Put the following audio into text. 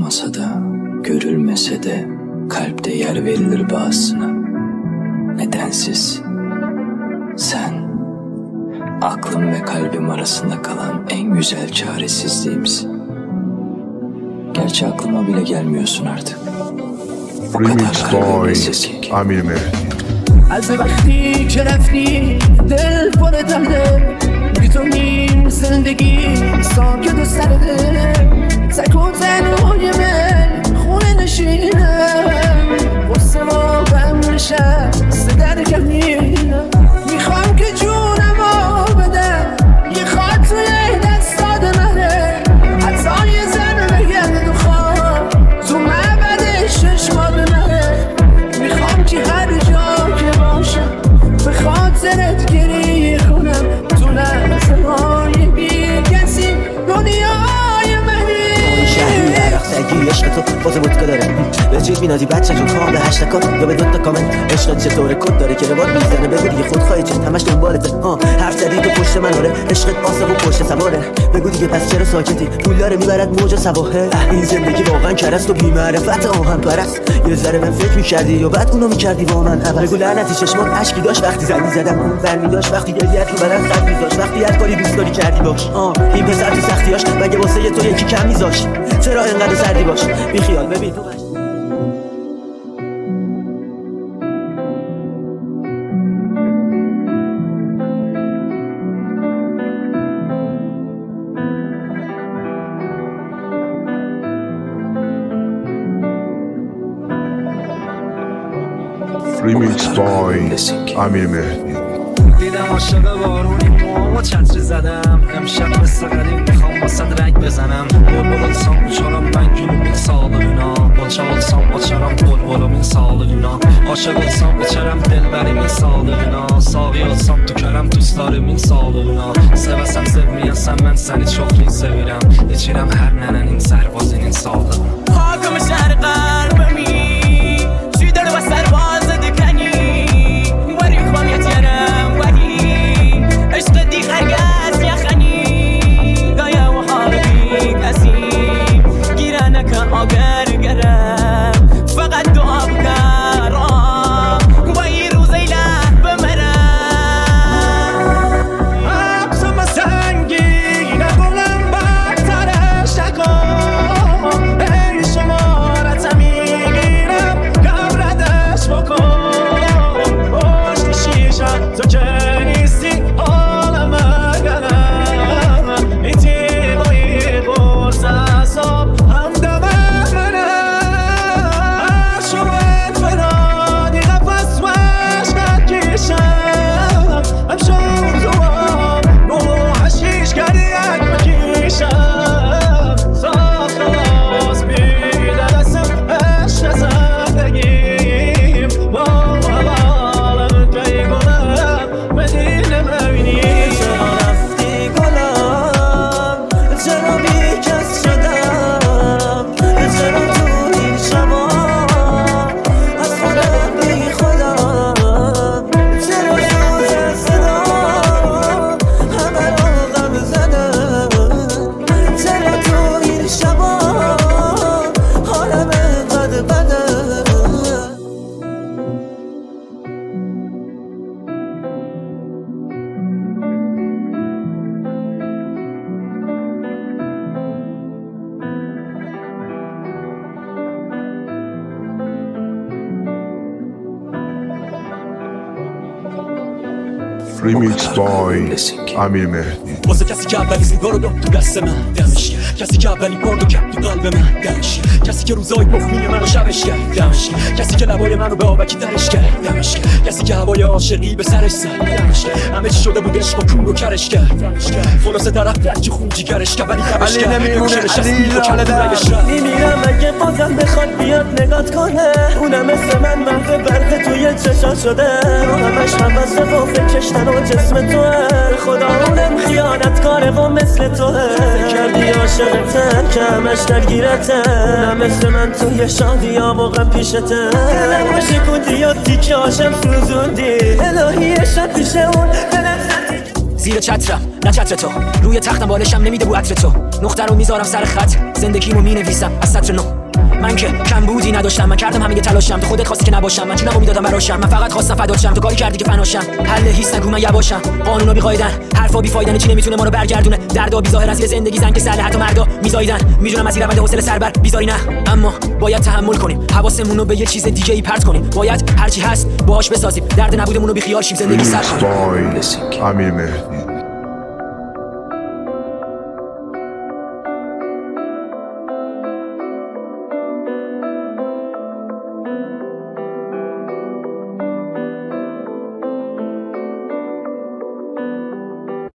olmasa da, görülmese de kalpte yer verilir bazısına. Nedensiz. Sen, aklım ve kalbim arasında kalan en güzel çaresizliğimsin. Gerçi aklıma bile gelmiyorsun artık. O Remix kadar by Amir Mehdi. از وقتی که رفتی دل پر درده، بی تو نیم زندگی ساکت و سرده، تک و تنهای من خونه نشینه، غصه و غم نشسته در کمینه، میخوام که جونمو بدم یه خاط توی دستات منه، حتی یه زن بگرد تو خواب تو معبد چشمات منه، میخوام که هر جا که باشم به خاطرت گریه کنم، تو لحظه های بی کسی دنیای منی. شهری درختگی عشق تو باز ودکا داره، به چیز بینازی بچه جون خواه به هشتکا یا به دوتا کامنت عشقت چطوره کد داره که رواد میزنه بگو دیگه خودخواهی چند همش دنبالته. حرف زدی تو پشت من آره، عشقت آسه و پشت سواره، بگو دیگه پس چرا ساکتی، پول داره میبرد موج سواحل. این زندگی واقعا کرست و بی‌معرفت آهن پرست، یه ذره من فکر میکردی و بعد اونو میکردی با من عوض. بگو لعنتی چشمات اشکی داشت وقتی زنگ میزدم، اون برمی داشت وقتی گریت رو بدن خط میذاشت، وقتی هر کاری دوست داری کردی باش. این پسر تو سختیاش مگه واسه تو یکی کم میذاشت، چرا اینقدر سردی باش بی خیال ببین تو Remix by Amir Mehdi. دیدم عاشق بارونی موامو چتری زدم، امشب مثل قدیم میخوام واسد رگ بزنم، بلبل olsam uçaram ben gülümün sağlığına, Bonça olsam açaram bol-bolumun sağlığına, aşık olsam içərəm dilbərimin sağlığına, Savi olsam tükərəm dostlarımın sağlığına, Sevəsəm sevməyəsən mən səni çox iyi sevirəm, İçirəm hər nənənin sərbazının sağlığına. حاکم شهر قلبمی چی داره و سرباز دکنی وری خوام یتیرم ولی عشق دی خرگز یخنی دایا و حالبی کسیم گیرانه که آگر گرم فقط دعا بکرم و این روزی لح بمرم حبسم سنگین گلم برترش نکن، ای شمارتم میگیرم قبردش بکن، پشت شیشم تو که نیستی حالم اگرم، این تیغایی قرص اصاب همدم منه، هر شوید فنانی قفص و عشقت کشم، همشون تو هم رو حشیش گریت بکشم، ساخت خلاص بیدرسم عشق زندگیم، با حوالم کی گلم مدینه مبینی. چرا رفتی گلم، چرا بی کس شدم، چرا تو این شبا از خودم بی خودم، چرا سوز صدا همه رو غم زدم، چرا تو این شبا حالم اینقدر بده. Remix by Amir Mehdi. واسه کسی که اولین سیگار رو داد تو دست من دمش کرد، کسی که اولین کار رو کرد تو قلب من دمش کرد، کسی که روزای پخمین منو شبش کرد دمش کرد، کسی که لبای منو به آبکی درش کرد دمش کرد، کسی که هوای عاشقی به سرش زد دمش کرد، همه چی شده بود عشق و کور و کرش کرد دمش کرد، خلاصه طرف رنج خون جیگرش کرد ولی کمش کرد، نمیمونه علی میمیرم اگه بازم بخواد بیاد نگات کنه، اونم مثل من محو برق توی چشا شده، همش حواسه و فکرشتن و جسم توه، خدا اونم خیانتکاره و مثل توه، کردی عاشقتن که همش درگیرته، اونم مثل من توی شادی ها موقع پیشته، دلم شکوندی و تیکه هاشم سوزوندی، الهی شب پیش اون دلم زیر چترم نه چتر تو، روی تختم بالشم نمیده بو عطر تو، نقطه رو میذارم سر خط، زندگیمو مینویسم از سطر نو. من که کم بودی نداشتم، من کردم همه تلاشم، تو خودت خواستی که نباشم، من جونمو میدادم براشم، من فقط خواستم فدات شم، تو کاری کردی که فناشم. حل هیچ نگو من یواشم، قانونا بی قاعدن، حرفا بی فایدن، چی نمیتونه ما رو برگردونه، دردا بی ظاهر از زندگی زنگ سهل، حتی مردا میزایدن، میدونم از این روند حوصله سربر بیزاری نه، اما باید تحمل کنیم، حواسمون رو به یه چیز دیگه ای پرت کنیم، باید هرچی هست باهاش بسازیم، درد نبودمون رو بی خیال شیم، زندگی سر Remixed by Amir Mehdi.